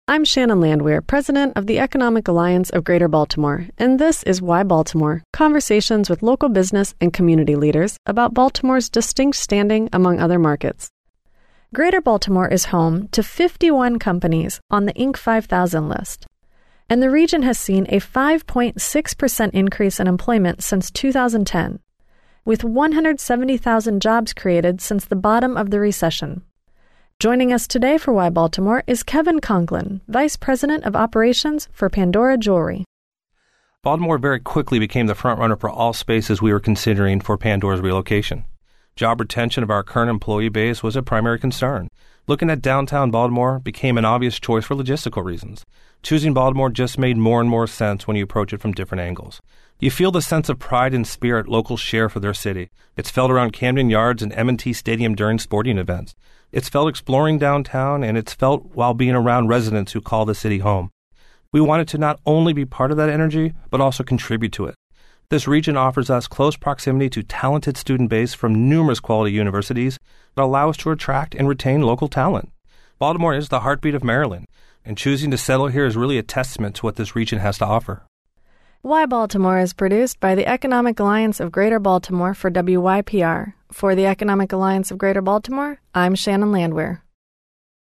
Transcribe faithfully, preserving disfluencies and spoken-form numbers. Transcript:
I'm Shannon Landwehr, President of the Economic Alliance of Greater Baltimore, and this is Why Baltimore, conversations with local business and community leaders about Baltimore's distinct standing among other markets. Greater Baltimore is home to fifty-one companies on the Inc five thousand list, and the region has seen a five point six percent increase in employment since two thousand ten, with one hundred seventy thousand jobs created since the bottom of the recession. Joining us today for Why Baltimore is Kevin Conklin, Vice President of Operations for Pandora Jewelry. Baltimore very quickly became the frontrunner for all spaces we were considering for Pandora's relocation. Job retention of our current employee base was a primary concern. Looking at downtown Baltimore became an obvious choice for logistical reasons. Choosing Baltimore just made more and more sense when you approach it from different angles. You feel the sense of pride and spirit locals share for their city. It's felt around Camden Yards and M and T Stadium during sporting events. It's felt exploring downtown, and it's felt while being around residents who call the city home. We wanted to not only be part of that energy, but also contribute to it. This region offers us close proximity to talented student base from numerous quality universities that allow us to attract and retain local talent. Baltimore is the heartbeat of Maryland, and choosing to settle here is really a testament to what this region has to offer. Why Baltimore is produced by the Economic Alliance of Greater Baltimore for W Y P R. For the Economic Alliance of Greater Baltimore, I'm Shannon Landwehr.